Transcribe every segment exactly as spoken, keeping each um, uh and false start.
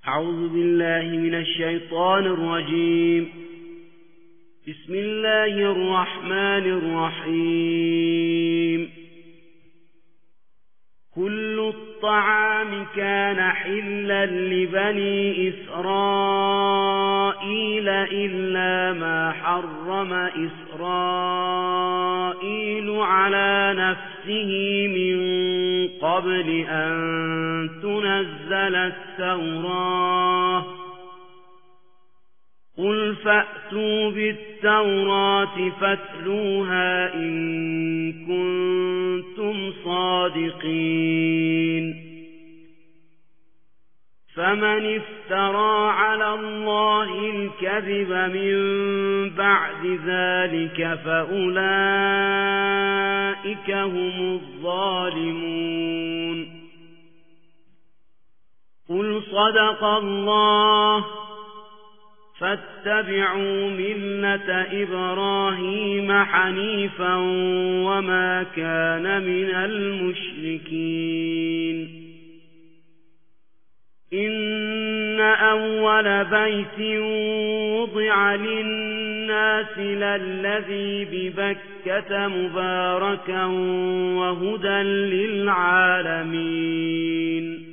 أعوذ بالله من الشيطان الرجيم. بسم الله الرحمن الرحيم. كل الطعام كان حلا لبني إسرائيل إلا ما حرم إسرائيل على نفسه من قبل أن تنزل التوراة. قل فأتوا بالتوراة فاتلوها إن كنتم صادقين. فمن افترى على الله الكذب من بعد ذلك فأولئك هم الظالمون. قل صدق الله فاتبعوا ملة إبراهيم حنيفا وما كان من المشركين. إن أول بيت وضع للناس للذي ببكة مباركا وهدى للعالمين.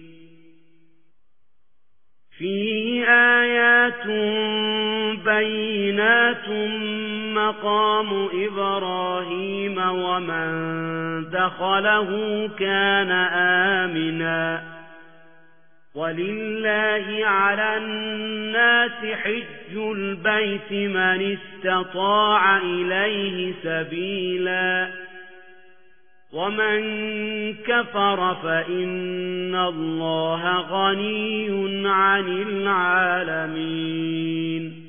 فيه آيات بينات مقام إبراهيم ومن دخله كان آمنا. ولله على الناس حج البيت من استطاع إليه سبيلا ومن كفر فإن الله غني عن العالمين.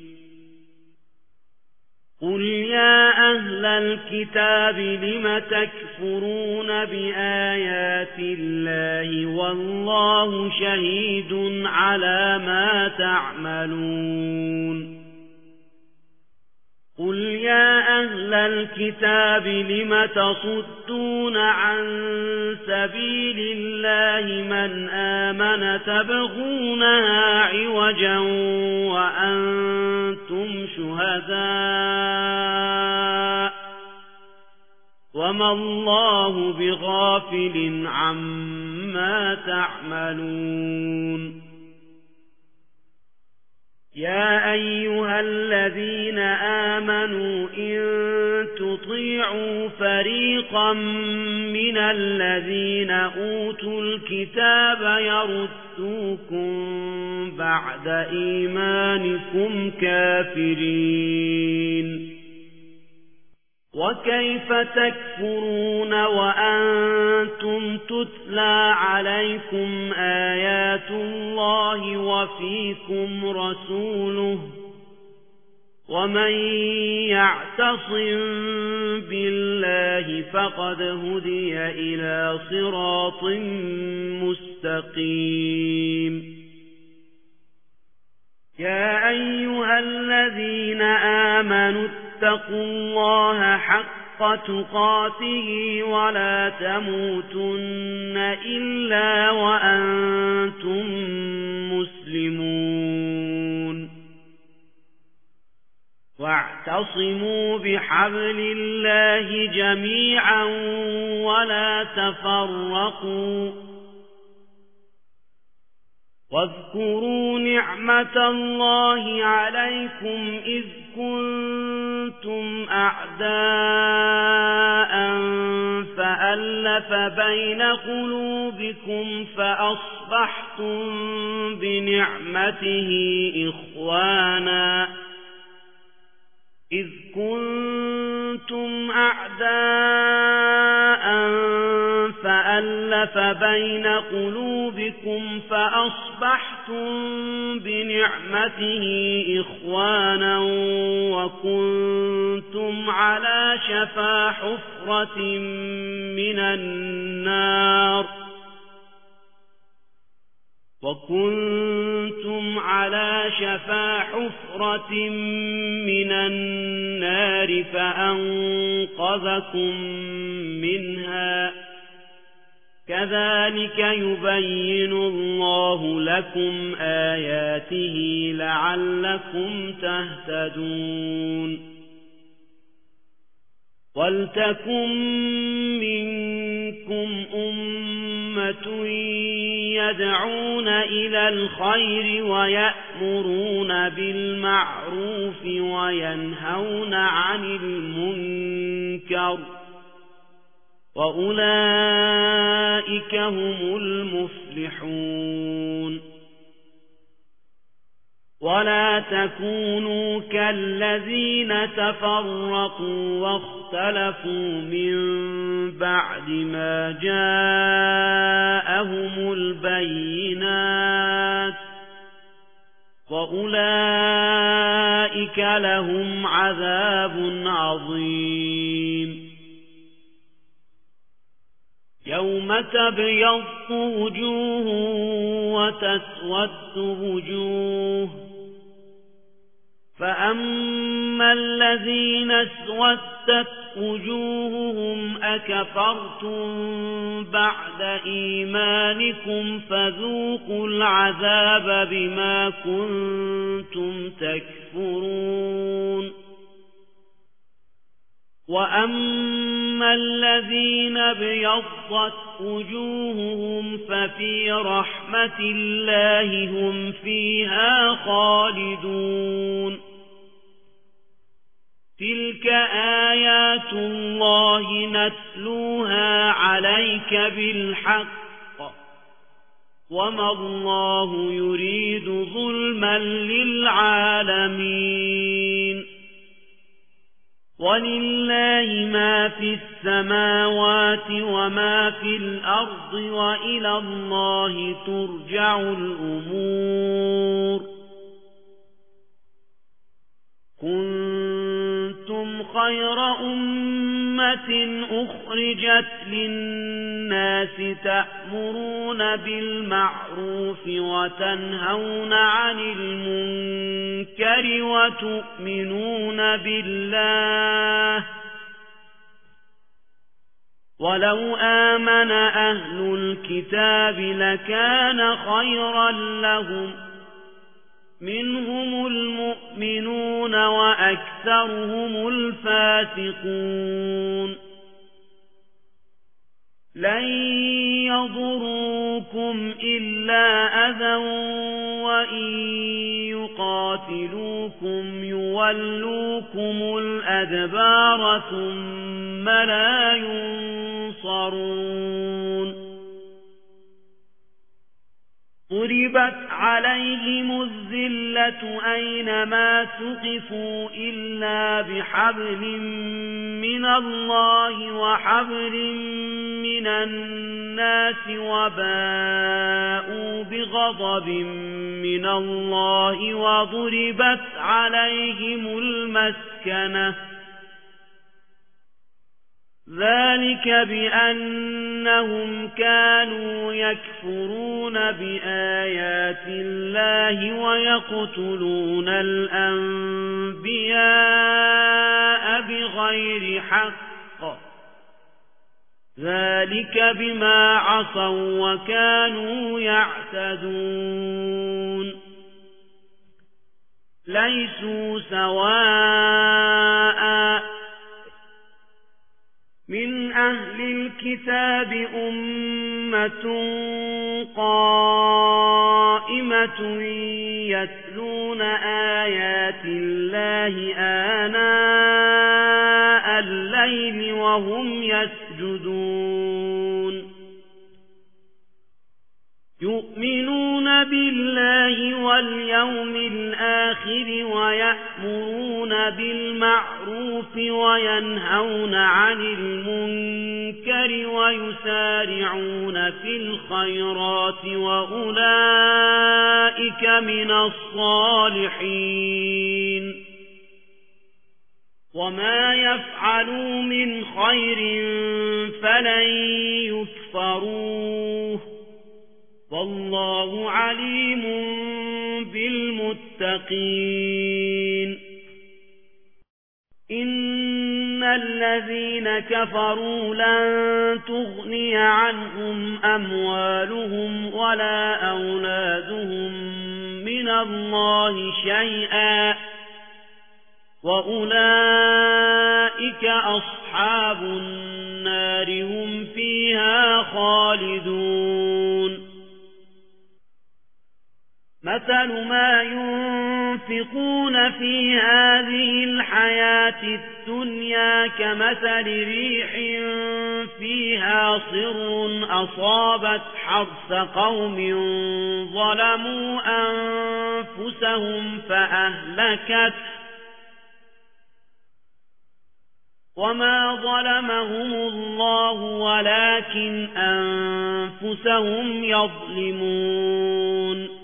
قل يا أهل الكتاب لم تكفرون بآيات الله والله شهيد على ما تعملون. قل يا أهل الكتاب لم تصدون عن سبيل الله من آمن تبغونها عوجا وأنتم شهداء وما الله بغافل عما تعملون. يا أيها الذين آمنوا إن تطيعوا فريقا من الذين أوتوا الكتاب يردوكم بعد إيمانكم كافرين. وكيف تكفرون وأنتم تتلى عليكم آيات الله وفيكم رسوله ومن يعتصم بالله فقد هدي إلى صراط مستقيم. يا أيها الذين آمنوا اتقوا الله حق تقاته ولا تموتن إلا وأنتم مسلمون. واعتصموا بحبل الله جميعا ولا تفرقوا. واذكروا نعمة الله عليكم إذ كنتم أعداء فألف بين قلوبكم فأصبحتم بنعمته إخوانا إذ كنتم أعداء فألف بين قلوبكم فأصبحتم بنعمته إخوانا وكنتم على شفا حفرة من النار وكنتم على شفا حفرة من النار فأنقذكم منها كذلك يبين الله لكم آياته لعلكم تهتدون ولتكن منكم أمة يدعون إلى الخير ويأمرون بالمعروف وينهون عن المنكر وأولئك هم المفلحون ولا تكونوا كالذين تفرقوا واختلفوا من بعد ما جاءهم البينات وأولئك لهم عذاب عظيم يوم تبيض وجوه وتسود وجوه فأما الذين اسودت وجوههم أكفرتم بعد إيمانكم فذوقوا العذاب بما كنتم تكفرون وأما الذين ابيضت وجوههم ففي رحمة الله هم فيها خالدون تلك آيات الله نتلوها عليك بالحق وما الله يريد ظلما للعالمين ولله ما في السماوات وما في الأرض وإلى الله ترجع الأمور كنتم خير أمة أخرجت للناس تأمرون بالمعروف وتنهون عن المنكر وتؤمنون بالله ولو آمن أهل الكتاب لكان خيرا لهم منهم المؤمنون وأكثرهم الفاسقون لن يضروكم إلا أذى وإن يقاتلوكم يولوكم الأدبار ثم لا ينصرون ضربت عليهم الذلة أينما ثقفوا إلا بحبل من الله وحبل من الناس وباءوا بغضب من الله وضربت عليهم المسكنة ذلك بأنهم كانوا يكفرون بآيات الله ويقتلون الأنبياء بغير حق ذلك بما عصوا وكانوا يعتدون ليسوا سواء من أهل الكتاب أمة قائمة يتلون آيات الله آناء الليل وهم يسجدون يؤمنون بالله واليوم الآخر ويأمرون بالمعروف وينهون عن المنكر ويسارعون في الخيرات وأولئك من الصالحين وما يفعلوا من خير فلن يكفروه والله عليم بالمتقين إن الذين كفروا لن تغني عنهم أموالهم ولا أولادهم من الله شيئا وأولئك أصحاب النار هم فيها خالدون مثل ما ينفقون في هذه الحياة الدنيا كمثل ريح فيها صر أصابت حرث قوم ظلموا أنفسهم فأهلكت وما ظلمهم الله ولكن أنفسهم يظلمون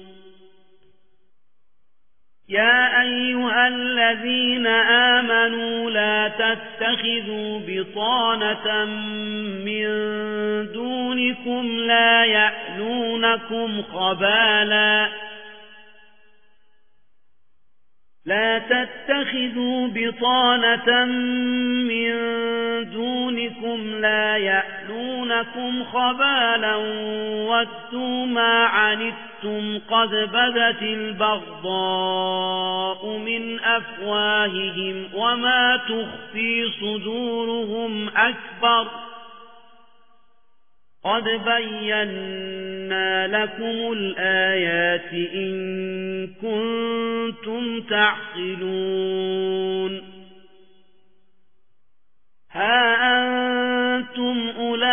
يا أيها الذين آمنوا لا تتخذوا بطانة من دونكم لا يألونكم خبالا لا تتخذوا بطانة من دونكم لا يألونكم خبالا ودوا ما عنتم قد بدت البغضاء من أفواههم وما تخفي صدورهم أكبر قد بينا لكم الآيات إن كنتم تعقلون ها أنتم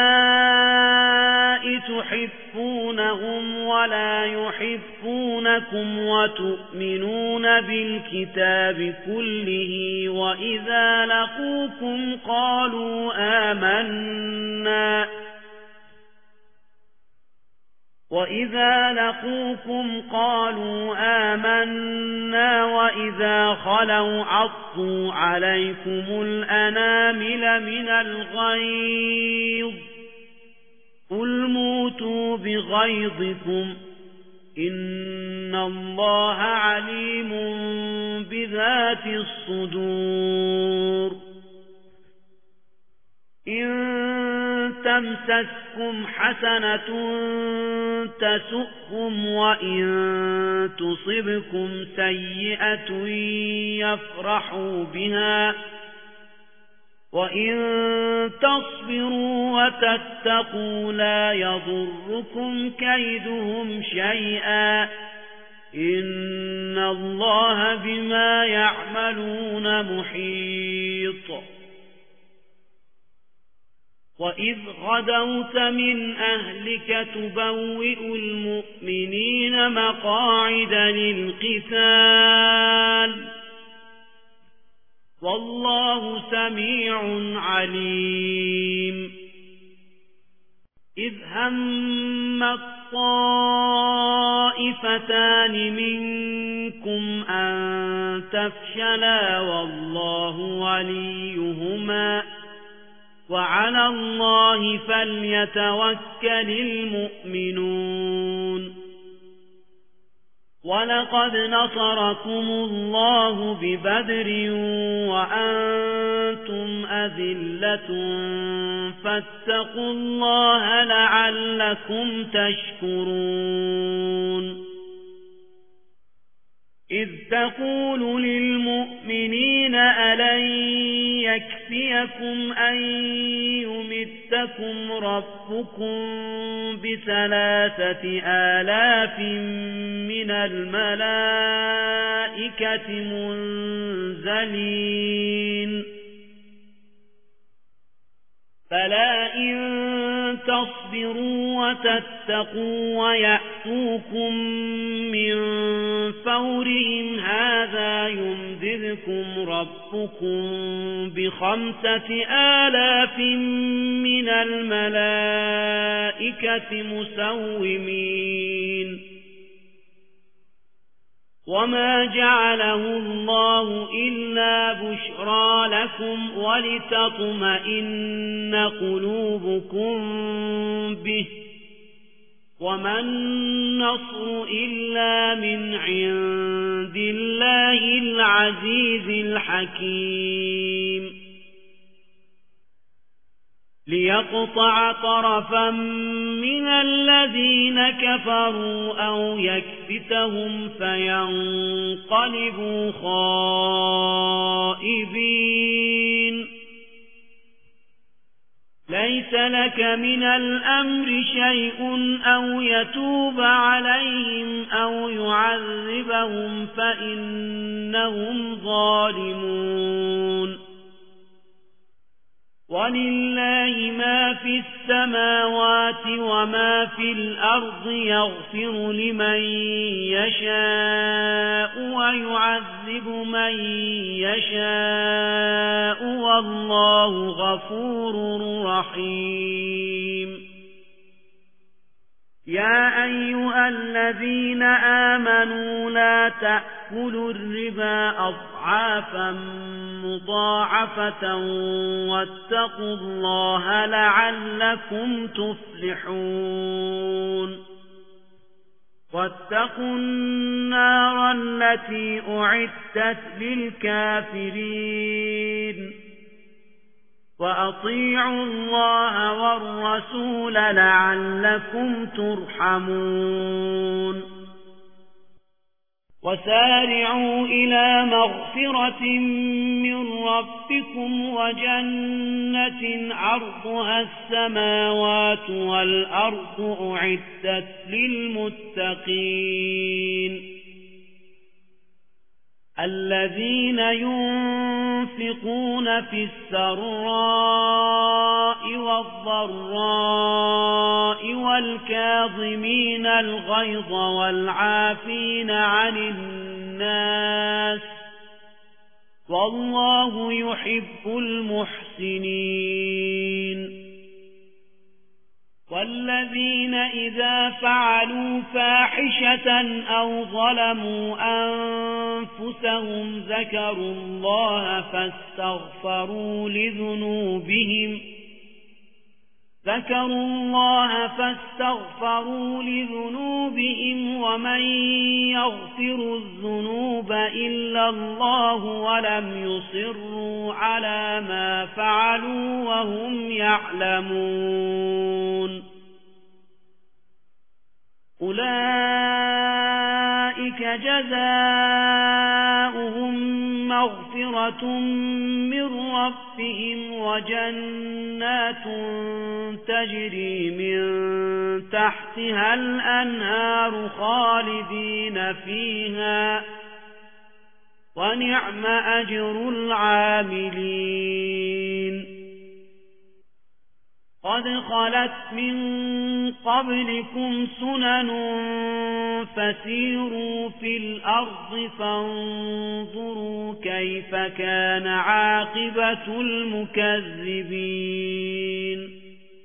أولئك تحبونهم ولا يحبونكم وتؤمنون بالكتاب كله وإذا لقوكم قالوا آمنا وإذا لقوكم قالوا آمنا وإذا خلوا عضوا عليكم الأنامل من الغيظ قل موتوا بغيظكم إن الله عليم بذات الصدور إن تمسسكم حسنة تسؤهم وإن تصبكم سيئة يفرحوا بها وإن تصبروا وتتقوا لا يضركم كيدهم شيئا إن الله بما يعملون محيط وإذ غدوت من أهلك تبوئ المؤمنين مقاعد للقتال والله سميع عليم إذ هم الطائفتان منكم أن تفشلا والله وليهما وعلى الله فليتوكل المؤمنون ولقد نصركم الله ببدر وأنتم أذلة فاتقوا الله لعلكم تشكرون إذ تقول للمؤمنين ألن يكفيكم أن يمدكم ربكم بثلاثة آلاف من الملائكة منزلين فلا إن تصبروا وتتقوا ويأتوكم من فورهم هذا يمددكم ربكم بخمسة آلاف من الملائكة مسومين وما جعله الله إلا بشرى لكم ولتطمئن قلوبكم به وما النصر إلا من عند الله العزيز الحكيم ليقطع طرفا من الذين كفروا أو يكبتهم فينقلبوا خائبين ليس لك من الأمر شيء أو يتوب عليهم أو يعذبهم فإنهم ظالمون ولله ما في السماوات وما في الأرض يغفر لمن يشاء ويعذب من يشاء والله غفور رحيم يا أيها الذين آمنوا لا تأكلوا الربا أضعافا مضاعفة واتقوا الله لعلكم تفلحون واتقوا النار التي أعدت للكافرين وأطيعوا الله والرسول لعلكم ترحمون وسارعوا إلى مغفرة من ربكم وجنة عرضها السماوات والأرض أعدت للمتقين الذين ينفقون في السراء والضراء والكاظمين الغيظ والعافين عن الناس والله يحب المحسنين والذين إذا فعلوا فاحشة أو ظلموا أنفسهم ذكروا الله فاستغفروا لذنوبهم ذكروا الله فاستغفروا لذنوبهم ومن يغفر الذنوب إلا الله ولم يصروا على ما فعلوا وهم يعلمون أولئك جزاؤهم مغفرة من ربهم وجنات تجري من تحتها الأنهار خالدين فيها ونعم أجر العاملين قد خلت من قبلكم سنن فسيروا في الأرض فانظروا كيف كان عاقبة المكذبين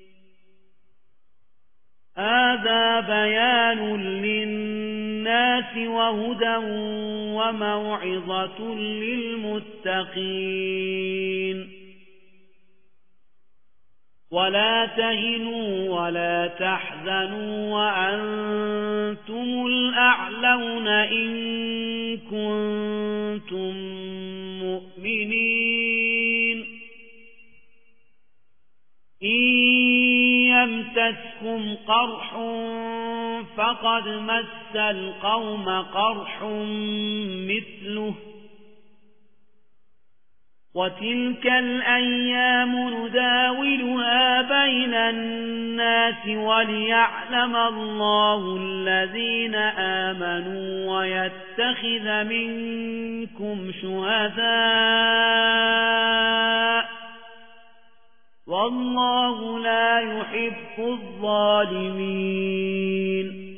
هذا بيان للناس وهدى وموعظة للمتقين ولا تهنوا ولا تحزنوا وأنتم الأعلون إن كنتم مؤمنين إن يمسسكم قرح فقد مس القوم قرح مثله وتلك الأيام نداولها بين الناس وليعلم الله الذين آمنوا ويتخذ منكم شهداء والله لا يحب الظالمين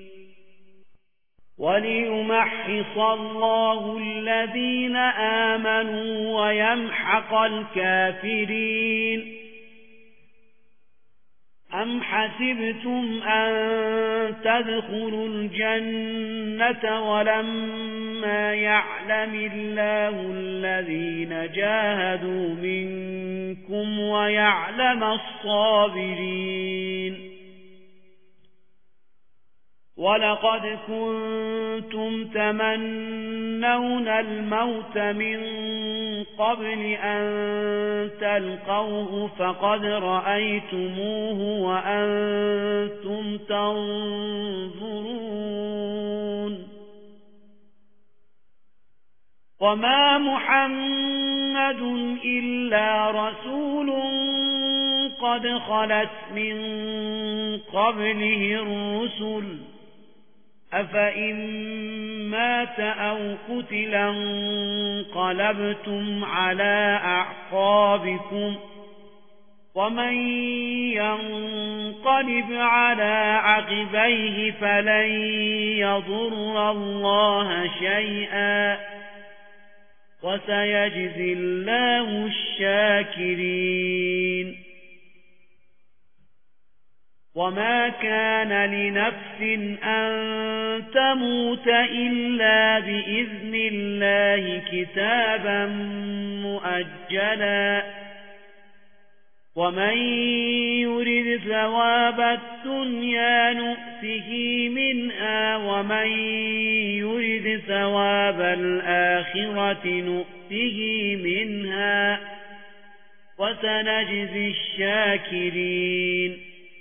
وليمحص الله الذين آمنوا ويمحق الكافرين أم حسبتم أن تدخلوا الجنة ولما يعلم الله الذين جاهدوا منكم ويعلم الصابرين ولقد كنتم تمنون الموت من قبل أن تلقوه فقد رأيتموه وأنتم تنظرون وما محمد إلا رسول قد خلت من قبله الرسل أفإن مات أو قتل انقلبتم على أعقابكم ومن ينقلب على عقبيه فلن يضر الله شيئا وسيجزي الله الشاكرين وما كان لنفس أن تموت إلا بإذن الله كتابا مؤجلا ومن يرد ثواب الدنيا نؤته منها ومن يرد ثواب الآخرة نؤته منها وسنجزي الشاكرين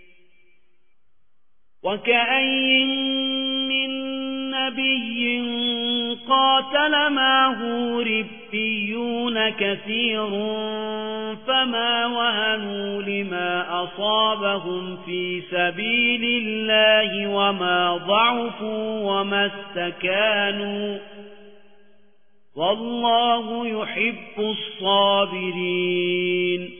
وكأين من نبي قاتل معه ربيون كثير فما وهنوا لما أصابهم في سبيل الله وما ضعفوا وما استكانوا والله يحب الصابرين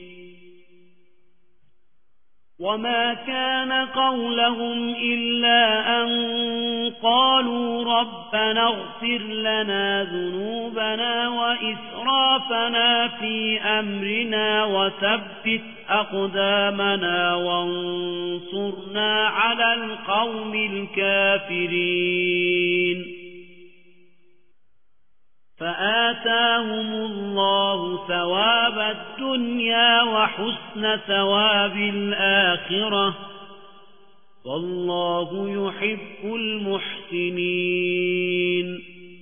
وما كان قولهم إلا أن قالوا ربنا اغفر لنا ذنوبنا وإسرافنا في أمرنا وثبت أقدامنا وانصرنا على القوم الكافرين فآتاهم الله ثواب الدنيا وحسن ثواب الآخرة والله يحب المحسنين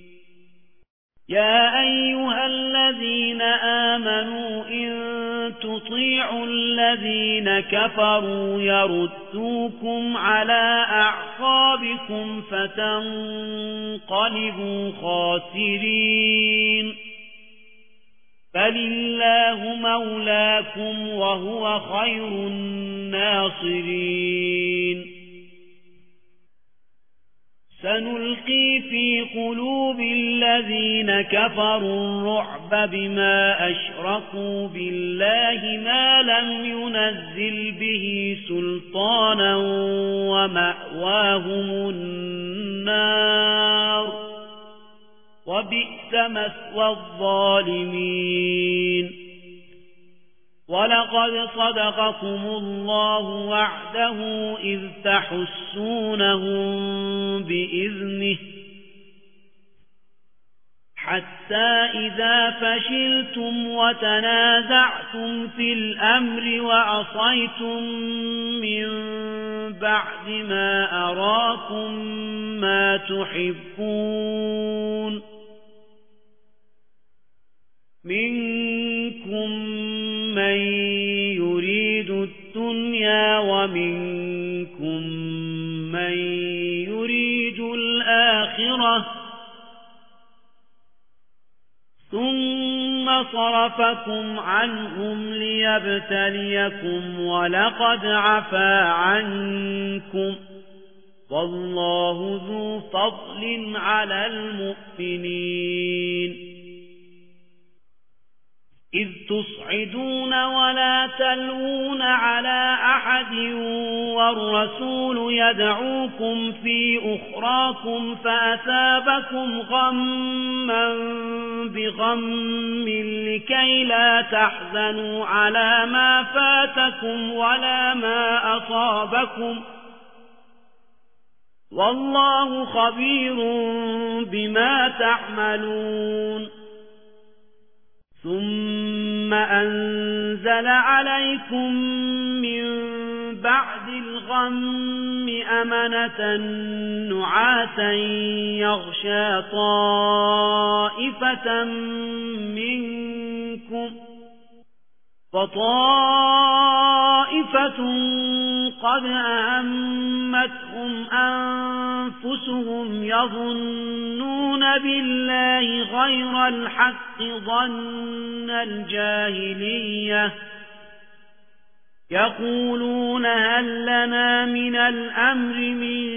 يا أيها الذين آمنوا إن تطيعوا الذين كفروا يردوكم على أعقابكم فتنقلبوا خاسرين فلله مولاكم وهو خير الناصرين سنلقي في قلوب الذين كفروا الرعب بما أشركوا بالله ما لم ينزل به سلطانا ومأواهم النار وبئس مثوى الظالمين ولقد صدقكم الله وعده إذ تحسونهم بإذنه حتى إذا فشلتم وتنازعتم في الأمر وعصيتم من بعد ما أراكم ما تحبون منكم من يريد الدنيا ومنكم من يريد الآخرة ثم صرفكم عنهم ليبتليكم ولقد عفا عنكم والله ذو فضل على المؤمنين إذ تصعدون ولا تلوون على أحد والرسول يدعوكم في أخراكم فأثابكم غما بغم لكي لا تحزنوا على ما فاتكم ولا ما أصابكم والله خبير بما تعملون ثم أنزل عليكم من بعد الغم الغم أمنة نعاسا يغشى طائفة منكم وطائفة قد أهمتهم أنفسهم يظنون بالله غير الحق ظن الجاهلية يقولون هل لنا من الأمر من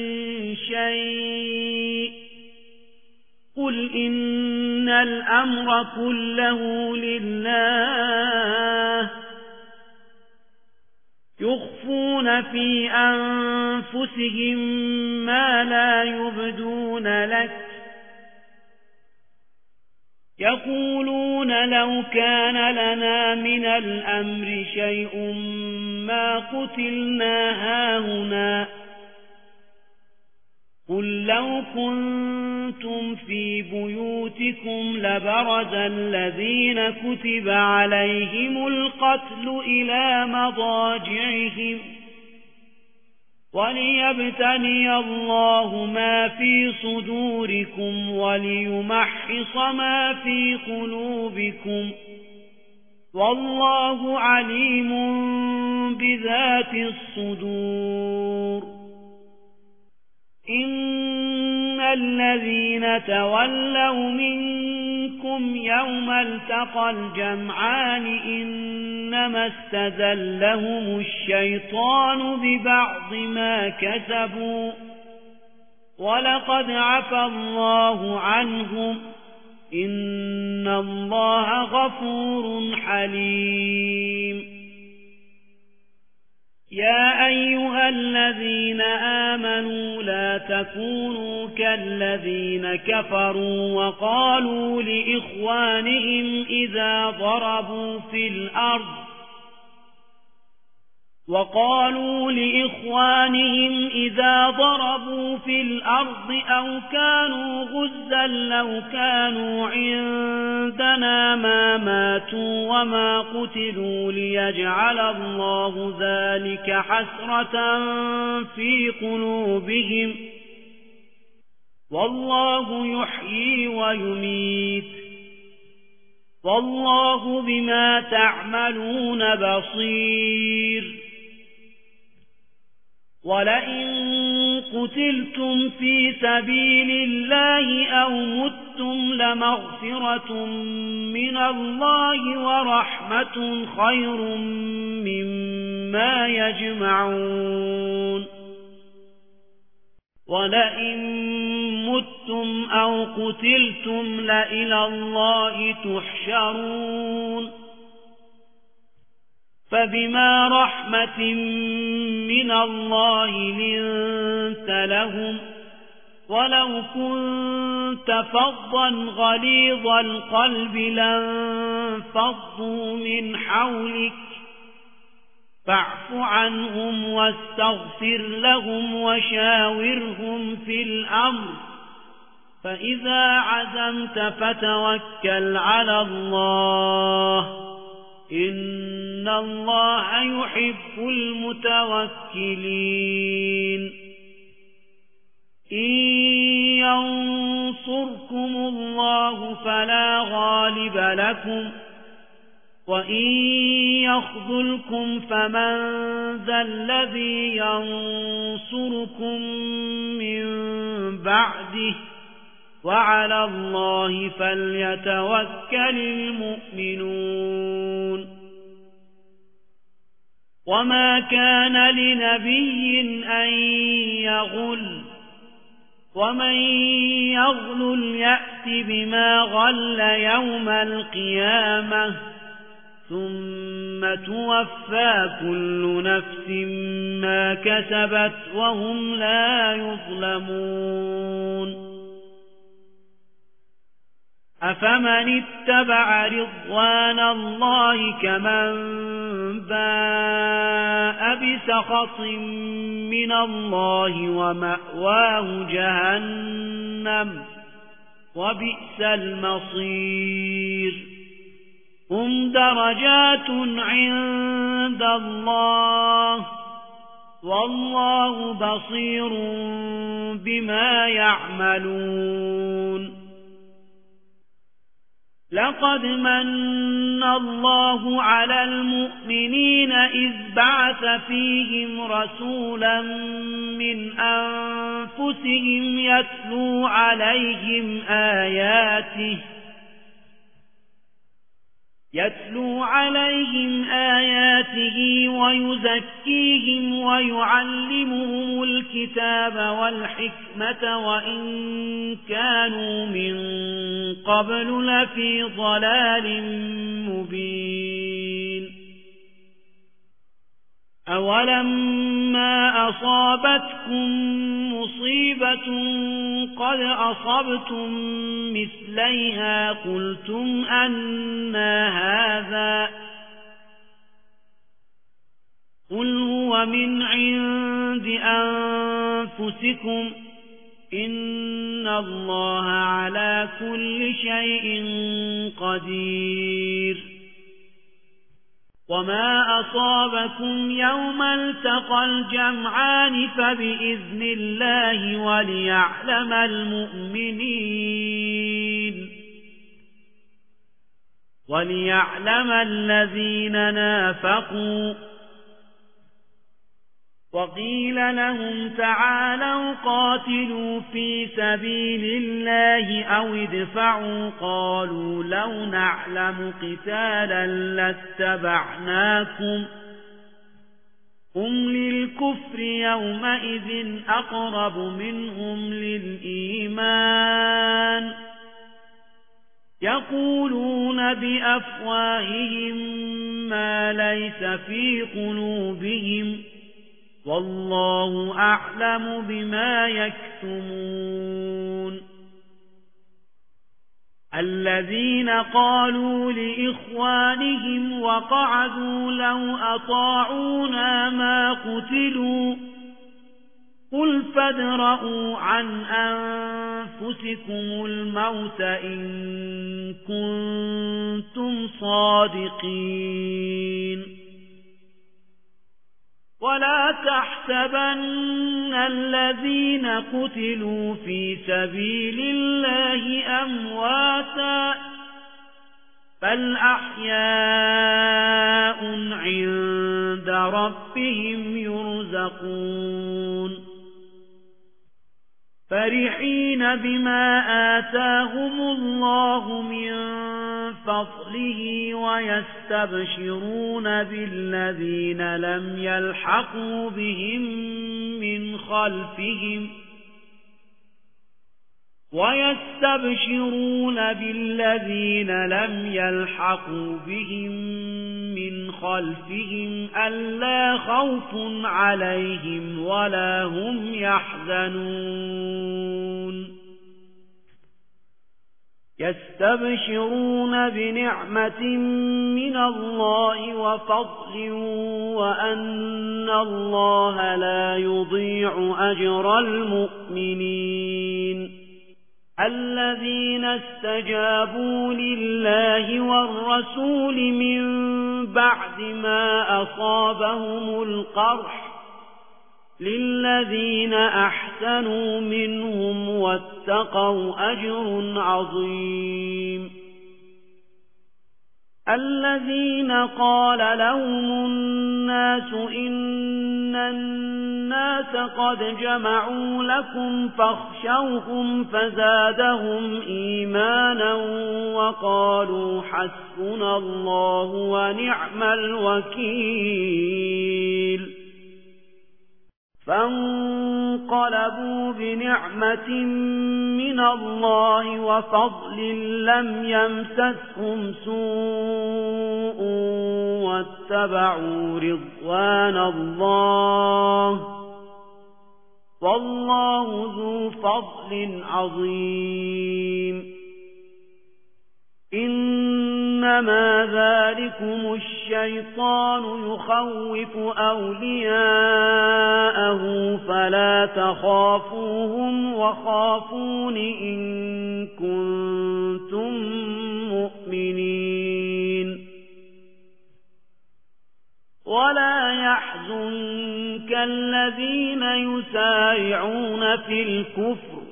شيء قل إن الأمر كله لله يخفون في أنفسهم ما لا يبدون لك يقولون لو كان لنا من الأمر شيء ما قتلنا هاهنا قل لو كنتم في بيوتكم لبرز الذين كتب عليهم القتل إلى مضاجعهم وليبتلي الله ما في صدوركم وليمحص ما في قلوبكم والله عليم بذات الصدور إن الذين تولوا منكم يوم التقى الجمعان إنما استزلهم الشيطان ببعض ما كسبوا ولقد عفى الله عنهم إن الله غفور حليم يا أيها الذين آمنوا لا تكونوا كالذين كفروا وقالوا لإخوانهم إذا ضربوا في الأرض وقالوا لإخوانهم إذا ضربوا في الأرض أو كانوا غزا لو كانوا عندنا ما ماتوا وما قتلوا ليجعل الله ذلك حسرة في قلوبهم والله يحيي ويميت والله بما تعملون بصير ولئن قتلتم في سبيل الله أو متم لمغفرة من الله ورحمة خير مما يجمعون ولئن متم أو قتلتم لإلى الله تحشرون فبما رحمة من الله لنت لهم ولو كنت فظا غليظ القلب لانفضوا من حولك فاعف عنهم واستغفر لهم وشاورهم في الأمر فإذا عزمت فتوكل على الله إن الله يحب المتوكلين إن ينصركم الله فلا غالب لكم وإن يخذلكم فمن ذا الذي ينصركم من بعده وعلى الله فليتوكل المؤمنون وما كان لنبي أن يغل ومن يغلل يأت بما غل يوم القيامة ثم توفى كل نفس ما كسبت وهم لا يظلمون أفمن اتبع رضوان الله كمن باء بسخط من الله ومأواه جهنم وبئس المصير هم درجات عند الله والله بصير بما يعملون لقد من الله على المؤمنين إذ بعث فيهم رسولا من أنفسهم يتلو عليهم آياته يتلو عليهم آياته ويزكيهم ويعلمهم الكتاب والحكمة وإن كانوا من قبل لفي ضلال مبين أولما أصابتكم مصيبة قد أصبتم مثليها قلتم أنى هذا قل هو من عند أنفسكم إن الله على كل شيء قدير وما أصابكم يوم التقى الجمعان فبإذن الله وليعلم المؤمنين وليعلم الذين نافقوا وقيل لهم تعالوا قاتلوا في سبيل الله أو ادفعوا قالوا لو نعلم قتالا لاتبعناكم هم للكفر يومئذ أقرب منهم للإيمان يقولون بأفواههم ما ليس في قلوبهم والله أعلم بما يكتمون الذين قالوا لإخوانهم وقعدوا لو أطاعونا ما قتلوا قل فادرءوا عن أنفسكم الموت إن كنتم صادقين ولا تحسبن الذين قتلوا في سبيل الله أمواتا بل أحياء عند ربهم يرزقون فرحين بما آتاهم الله من فضله ويستبشرون بالذين لم يلحقوا بهم من خلفهم ويستبشرون بالذين لم يلحقوا بهم من خلفهم ألا خوف عليهم ولا هم يحزنون يستبشرون بنعمة من الله وفضل وأن الله لا يضيع أجر المؤمنين الذين استجابوا لله والرسول من بعد ما أصابهم القرح للذين أحسنوا منهم واتقوا أجر عظيم الذين قال لهم الناس إن الناس قد جمعوا لكم فاخشوهم فزادهم إيمانا وقالوا حسبنا الله ونعم الوكيل فانقلبوا بنعمة من الله وفضل لم يمسسهم سوء واتبعوا رضوان الله والله ذو فضل عظيم إنما ذلكم الشيطان يخوف أولياءه فلا تخافوهم وخافون إن كنتم مؤمنين ولا يحزنك الذين يسارعون في الكفر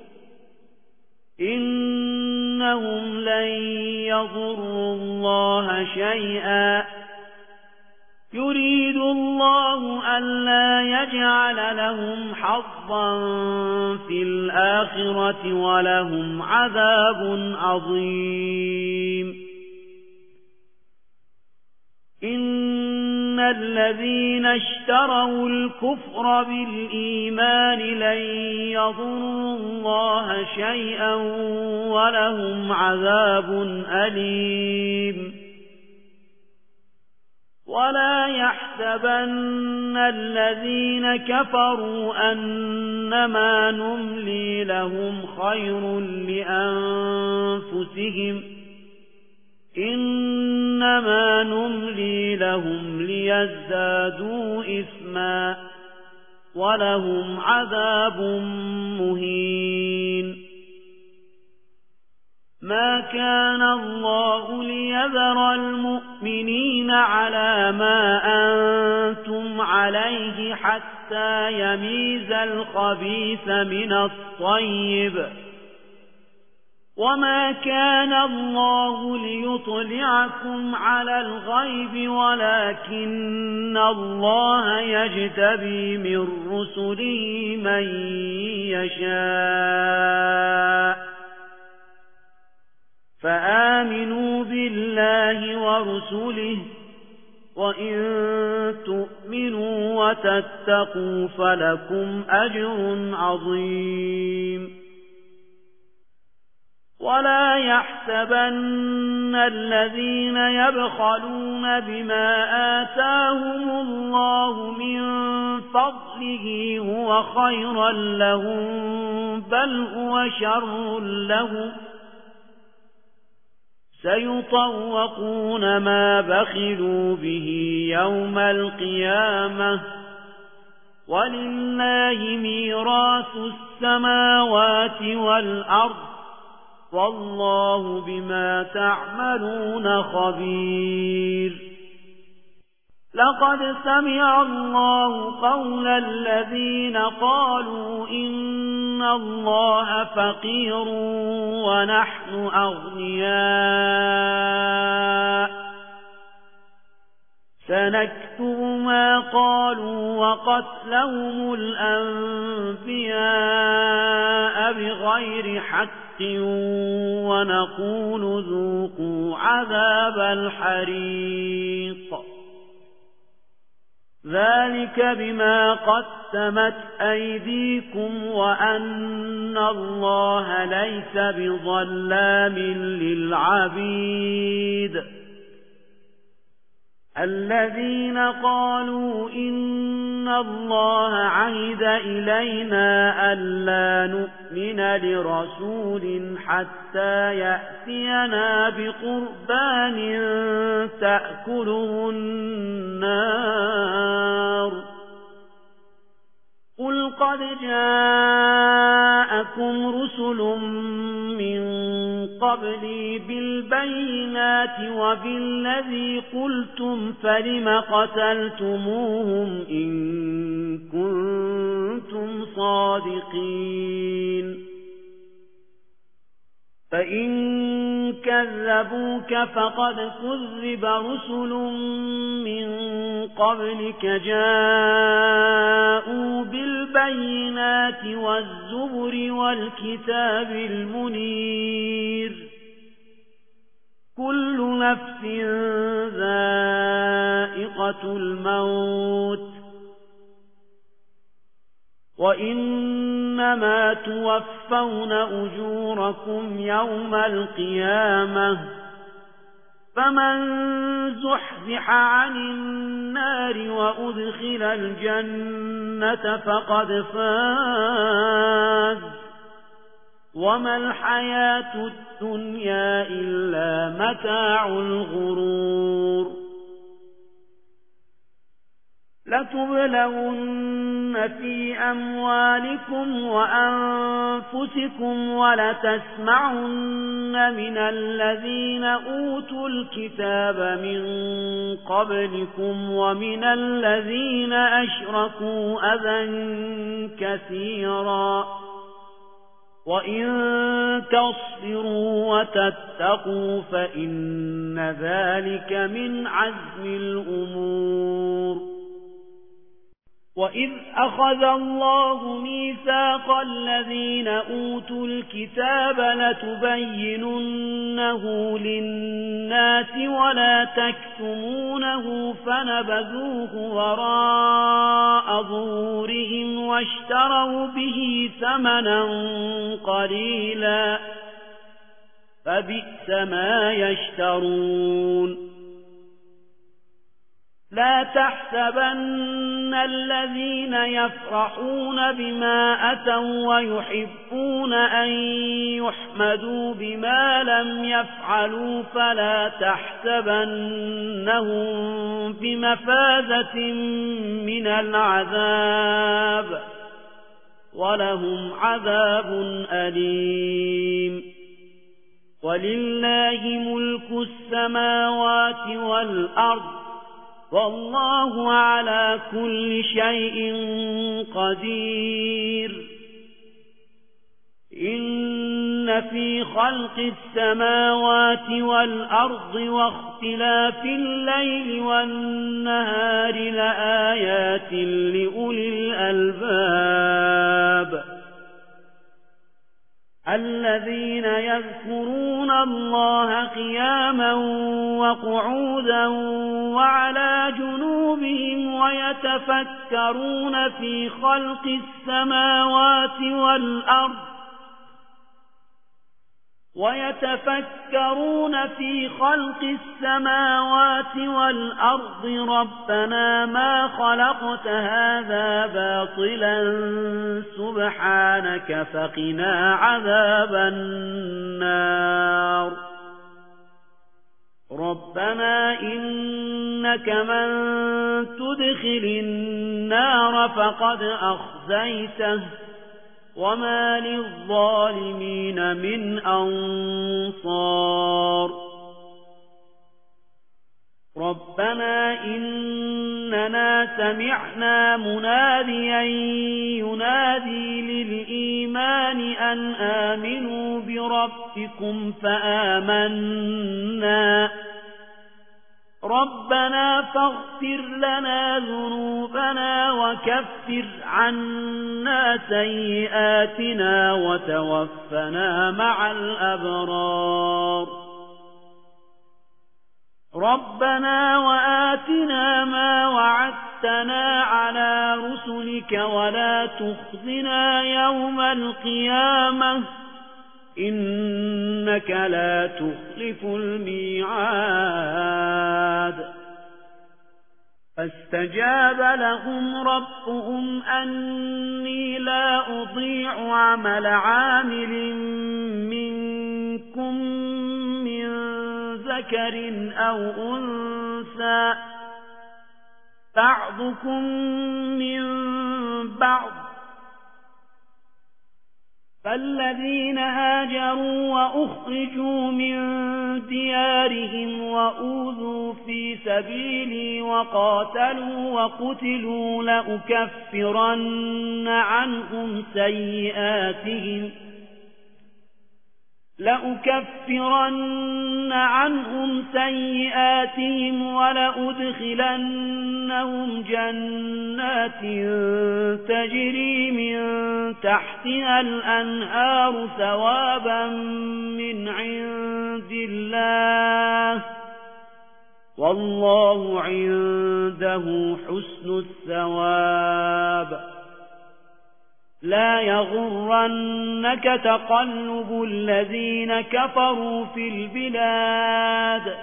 إنهم لن يضروا الله شيئا يريد الله ألا يجعل لهم حظا في الآخرة ولهم عذاب عظيم إن الذين اشتروا الكفر بالإيمان لن يضروا الله شيئا ولهم عذاب أليم ولا يحسبن الذين كفروا أنما نملي لهم خير لأنفسهم إنما نملي لهم ليزدادوا إثما ولهم عذاب مهين ما كان الله ليذر المؤمنين على ما أنتم عليه حتى يميز الخبيث من الطيب وما كان الله ليطلعكم على الغيب ولكن الله يجتبي من رسله من يشاء فآمنوا بالله ورسله وإن تؤمنوا وتتقوا فلكم أجر عظيم ولا يحسبن الذين يبخلون بما آتاهم الله من فضله هو خيرا لهم بل هو شر لهم سيطوقون ما بخلوا به يوم القيامة ولله ميراث السماوات والأرض والله بما تعملون خبير لقد سمع الله قول الذين قالوا إن الله فقير ونحن أغنياء سنكتب ما قالوا وقتلهم الأنبياء بغير حق ونقول ذوقوا عذاب الحريق ذلك بما قدمت أيديكم وأن الله ليس بظلام للعبيد الذين قالوا إن الله عهد إلينا ألا نؤمن لرسول حتى يأتينا بقربان تأكله النار قل قد جاءكم رسل من قبلي بالبينات وبالذي قلتم فلم قتلتموهم إن كنتم صادقين فإن كذبوك فقد كذب رسل من قبلك جاءوا بالبينات والزبر والكتاب المنير كل نفس ذائقة الموت وإنما توفون أجوركم يوم القيامة فمن زحزح عن النار وأدخل الجنة فقد فاز وما الحياة الدنيا إلا متاع الغرور لتبلغن في أموالكم وأنفسكم ولتسمعن من الذين أوتوا الكتاب من قبلكم ومن الذين أشركوا أذى كثيرا وإن تصبروا وتتقوا فإن ذلك من عزم الأمور. وإذ أخذ الله ميثاق الذين أوتوا الكتاب لتبيننه للناس ولا تكتمونه فنبذوه وراء ظهورهم واشتروا به ثمنا قليلا فبئس ما يشترون. لا تحسبن الذين يفرحون بما أتوا ويحبون أن يحمدوا بما لم يفعلوا فلا تحسبنهم بمفازة من العذاب ولهم عذاب أليم. ولله ملك السماوات والأرض والله على كل شيء قدير. إن في خلق السماوات والأرض واختلاف الليل والنهار لآيات لأولي الألباب الذين يذكرون الله قياما وقعودا وعلى جنوبهم ويتفكرون في خلق السماوات والأرض ويتفكرون في خلق السماوات والأرض ربنا ما خلقت هذا باطلا سبحانك فقنا عذاب النار. ربنا إنك من تدخل النار فقد أخزيته وما للظالمين من أنصار. ربنا إننا سمعنا مناديا ينادي للإيمان أن آمنوا بربكم فآمنا ربنا فاغفر لنا ذنوبنا وكفر عنا سيئاتنا وتوفنا مع الأبرار. ربنا وآتنا ما وعدتنا على رسلك ولا تخزنا يوم القيامة إنك لا تخلف الميعاد. فاستجاب لهم ربهم أني لا أضيع عمل عامل منكم من ذكر أو أنثى بعضكم من بعض فالذين هاجروا وأخرجوا من ديارهم وأوذوا في سبيلي وقاتلوا وقتلوا لأكفرن عنهم سيئاتهم لأكفرن عنهم سيئاتهم ولأدخلنهم جنات تجري من تحتها الأنهار ثوابا من عند الله والله عنده حسن الثواب. لا يغرنك تقلب الذين كفروا في البلاد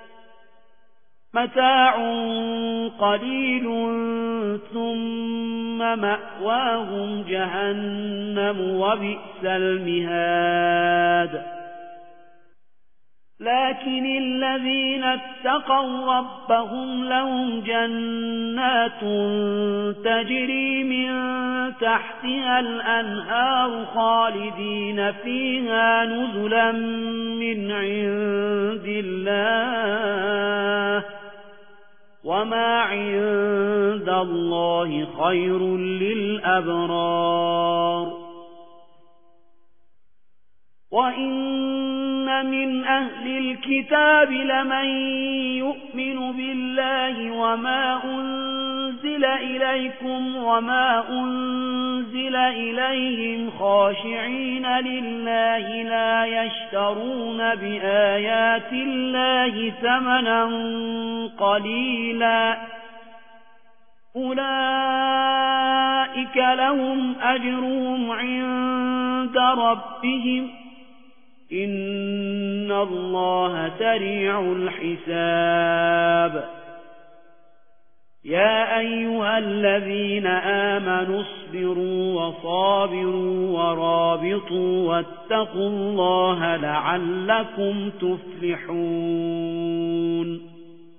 متاع قليل ثم مأواهم جهنم وبئس المهاد. لكن الذين اتقوا ربهم لهم جنات تجري من تحتها الأنهار خالدين فيها نزلا من عند الله وما عند الله خير للأبرار. وإن من أهل الكتاب لمن يؤمن بالله وما أنزل إليكم وما أنزل إليهم خاشعين لله لا يشترون بآيات الله ثمنا قليلا أولئك لهم أجرهم عند ربهم إن الله سريع الحساب. يا أيها الذين آمنوا اصبروا وصابروا ورابطوا واتقوا الله لعلكم تفلحون.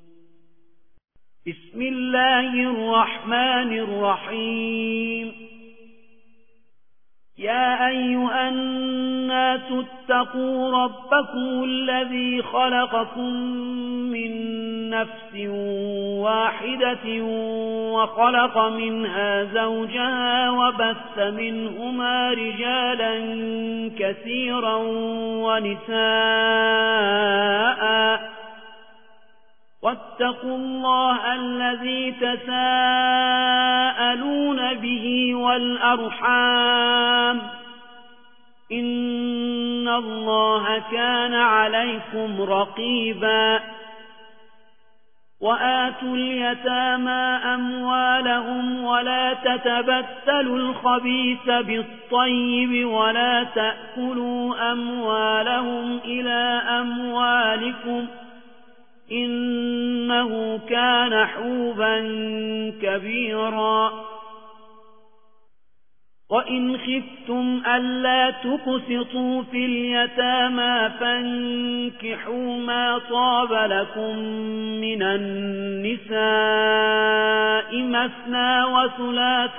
بسم الله الرحمن الرحيم. يا أيها الناس اتقوا ربكم الذي خلقكم من نفس واحدة وخلق منها زوجها وبث منهما رجالا كثيرا ونساء واتقوا الله الذي تساءلون به والأرحام إن الله كان عليكم رقيبا. وآتوا اليتامى أموالهم ولا تتبدلوا الخبيث بالطيب ولا تأكلوا أموالهم إلى أموالكم إنه كان حوبا كبيرا. وإن خفتم ألا تقسطوا في اليتامى فانكحوا ما طاب لكم من النساء مثنى وثلاث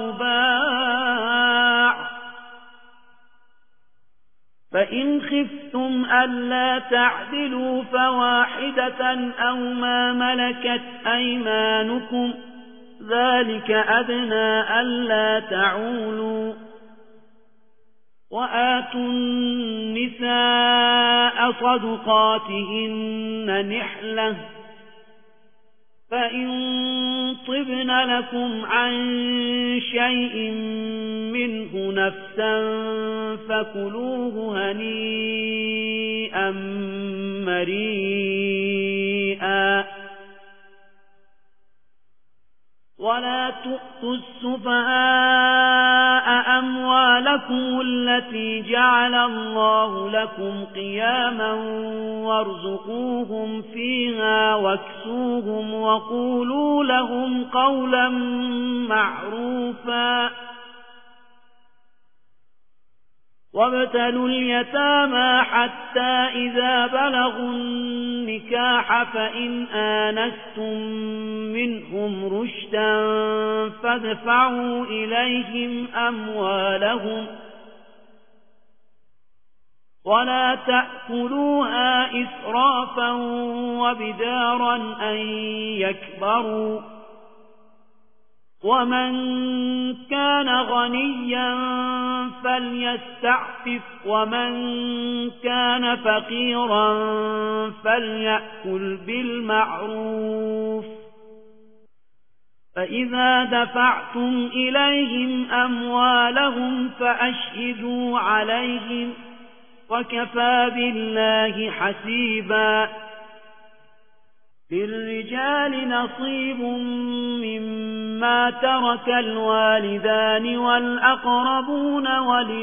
ورباع فإن خفتم ألا تعدلوا فواحدة أو ما ملكت أيمانكم ذلك أدنى ألا تعولوا. وآتوا النساء صدقاتهن نحلة فإن طبن لكم عن شيء منه نفسا فكلوه هنيئا مريئا. ولا تؤتوا السفهاء أموالكم التي جعل الله لكم قياما وارزقوهم فيها واكسوهم وقولوا لهم قولا معروفا. وابتلوا اليتامى حتى إذا بلغوا النكاح فإن آنستم منهم رشدا فادفعوا إليهم أموالهم ولا تأكلوها إسرافا وبدارا أن يكبروا. ومن كان غنيا فليستعفف ومن كان فقيرا فليأكل بالمعروف. فإذا دفعتم إليهم أموالهم فأشهدوا عليهم وكفى بالله حسيبا. للرجال نصيب مما ترك الوالدان والأقربون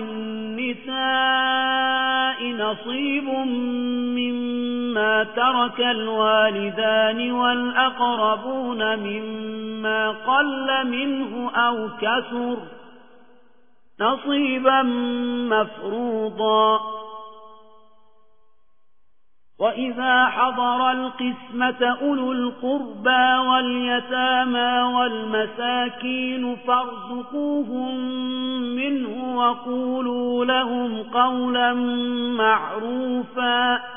وللنساء نصيب مما ترك الوالدان والأقربون مما قل منه أو كثر نصيبا مفروضا. وإذا حضر القسمة أولو القربى واليتامى والمساكين فارزقوهم منه وقولوا لهم قولا معروفا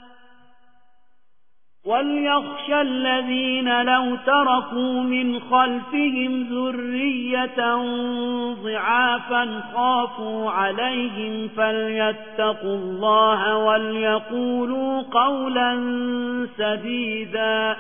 وليخشى الذين لو تركوا من خلفهم ذرية ضعافا خافوا عليهم فليتقوا الله وليقولوا قولا سديدا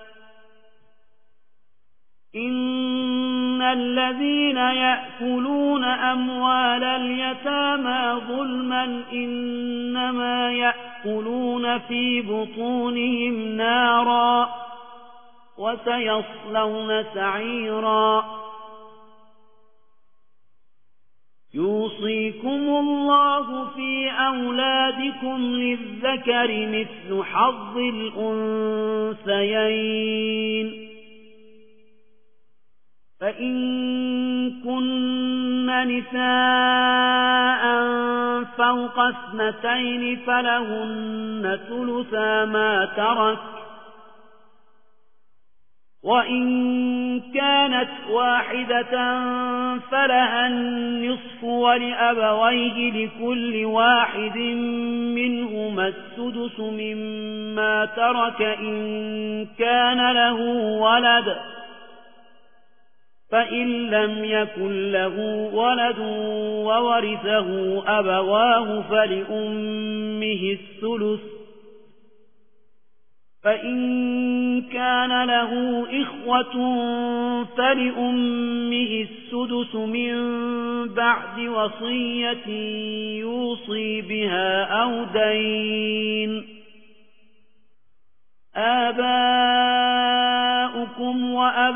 إن الذين يأكلون أموال اليتامى ظلما إنما يأكلون في بطونهم نارا وسيصلون سعيرا يوصيكم الله في أولادكم للذكر مثل حظ الأنثيين فإن كن نساء فوق اثنتين فلهن ثلثا ما ترك وإن كانت واحدة فلها النصف ولأبويه لكل واحد منهما السدس مما ترك إن كان له ولد فإن لم يكن له ولد وورثه أبواه فلأمه الثلث فإن كان له إخوة فلأمه السدس من بعد وصية يوصي بها أو دين آباؤكم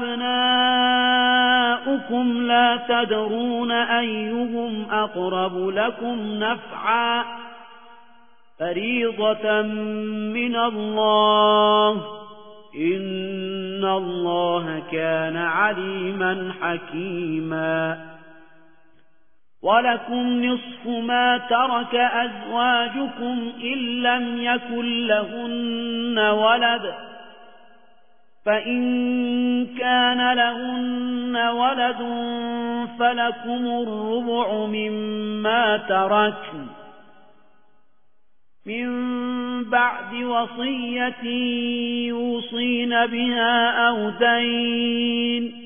وأبناؤكم لا تدرون أيهم أقرب لكم نفعا فريضة من الله إن الله كان عليما حكيما ولكم نصف ما ترك أزواجكم إن لم يكن لهن ولد فإن كان لهن ولد فلكم الربع مما تركن من بعد وصية يوصين بها أو دين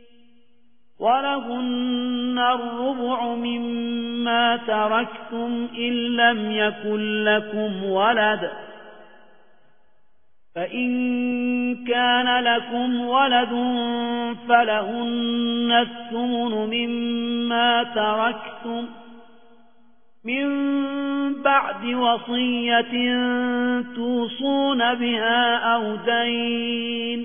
ولهن الربع مما تركتم إن لم يكن لكم ولد فإن كان لكم ولد فلهن الثمن مما تركتم من بعد وصية توصون بها أو دين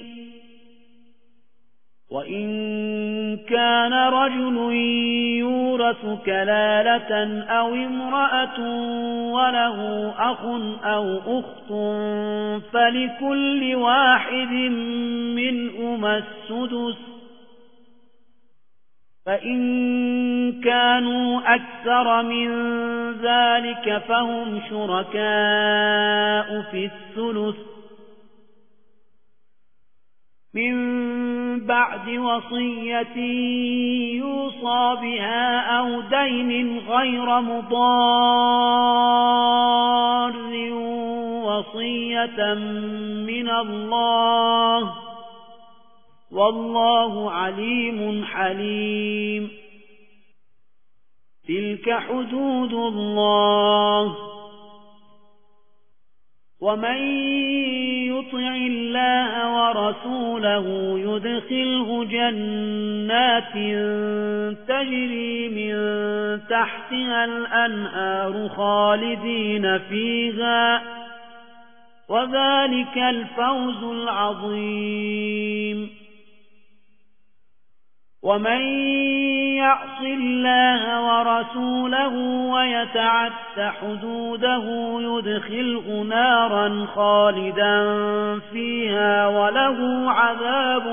وإن كان رجل يورث كلالة أو امرأة وله أخ أو أخت فلكل واحد منهما السدس فإن كانوا أكثر من ذلك فهم شركاء في الثلث من بعد وصية يوصى بها أو دين غير مضار وصية من الله والله عليم حليم تلك حدود الله ومن يطع الله ورسوله يدخله جنات تجري من تحتها الأنهار خالدين فيها وذلك الفوز العظيم ومن يعص الله ورسوله ويتعد حدوده يدخله نارا خالدا فيها وله عذاب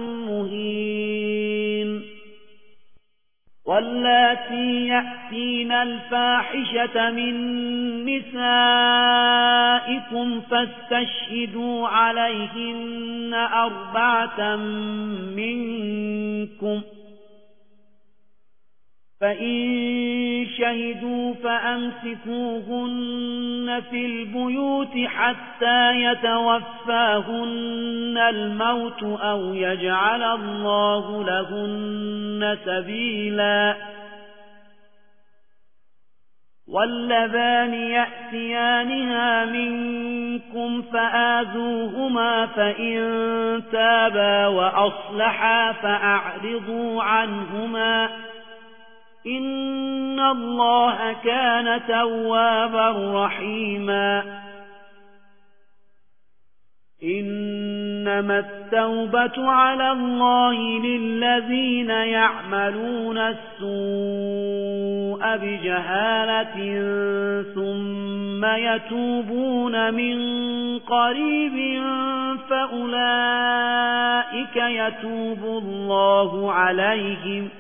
مهين واللاتي يأتين الفاحشة من نسائكم منكم فاستشهدوا عليهن أربعة منكم فإن شهدوا فأمسكوهن في البيوت حتى يتوفاهن الموت أو يجعل الله لهن سبيلا واللذان يأتيانها منكم فآذوهما فإن تابا وأصلحا فأعرضوا عنهما إن الله كان توابا رحيما إنما التوبة على الله للذين يعملون السوء بجهالة ثم يتوبون من قريب فأولئك يتوب الله عليهم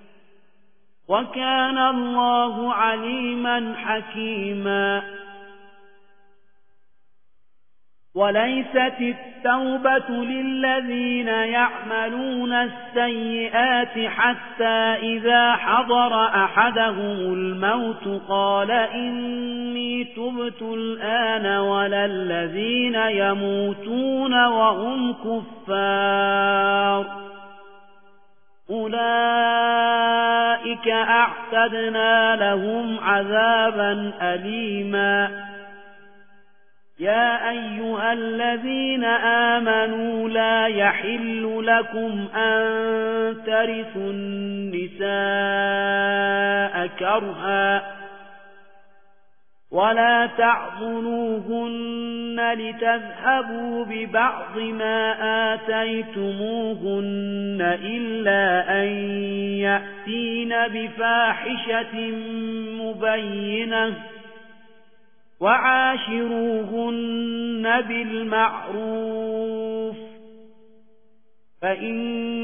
وكان الله عليما حكيما وليست التوبة للذين يعملون السيئات حتى إذا حضر أحدهم الموت قال إني تبت الآن ولا الذين يموتون وهم كفار أولئك أعتدنا لهم عذابا أليما يا أيها الذين آمنوا لا يحل لكم أن ترثوا النساء كرها ولا تعضلوهن لتذهبوا ببعض ما آتيتموهن إلا أن يأتين بفاحشة مبينة وعاشروهن بالمعروف فإن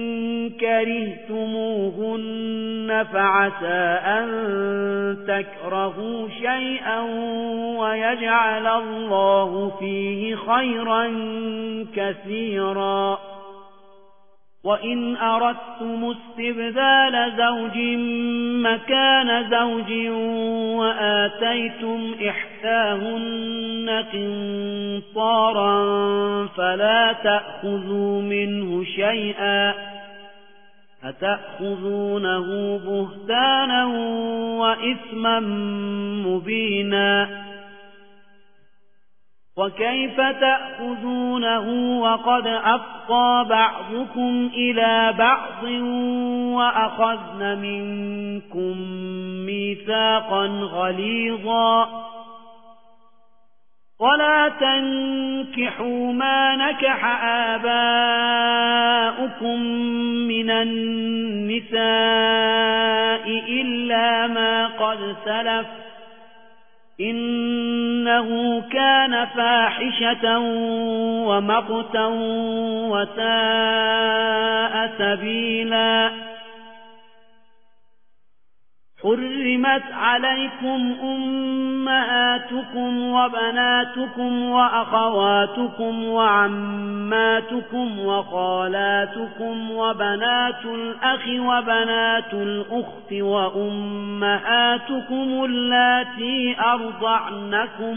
كرهتموهن فعسى أن تكرهوا شيئا ويجعل الله فيه خيرا كثيرا وإن أردتم استبدال زوج مكان زوج وآتيتم إحداهن قنطارا فلا تأخذوا منه شيئا أتأخذونه بهتانا وإثما مبينا وكيف تأخذونه وقد أفضى بعضكم إلى بعض وأخذن منكم ميثاقا غليظا ولا تنكحوا ما نكح آباؤكم من النساء إلا ما قد سلف إنه كان فاحشة ومقتا وساء سبيلا حرمت عليكم أمهاتكم وبناتكم وأخواتكم وعماتكم وخالاتكم وبنات الأخ وبنات الأخت وأمهاتكم اللاتي أرضعنكم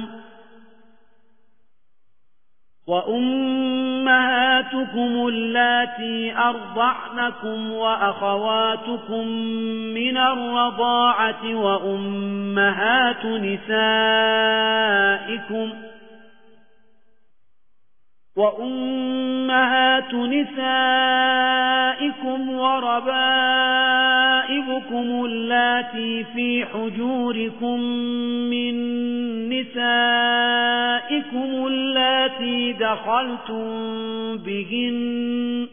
وأمهاتكم اللاتي أرضعنكم وأخواتكم من الرضاعة وأمهات نسائكم وأمهات نسائكم وربائبكم اللاتي في حجوركم من نسائكم اللاتي دخلتم بهن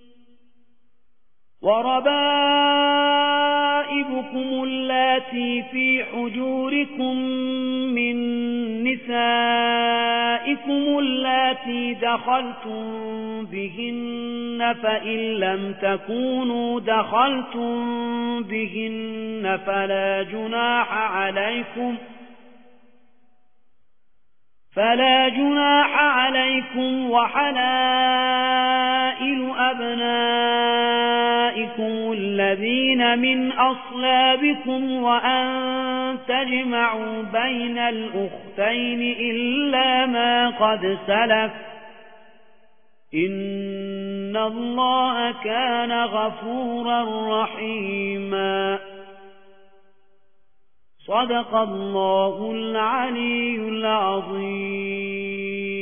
وربائبكم اللاتي في حجوركم من نسائكم اللاتي دخلتم بهن فإن لم تكونوا دخلتم بهن فلا جناح عليكم فلا جناح عليكم وحلائل أبنائكم الذين من أصلابكم وأن تجمعوا بين الأختين إلا ما قد سلف إن الله كان غفورا رحيما. صدق الله العلي العظيم.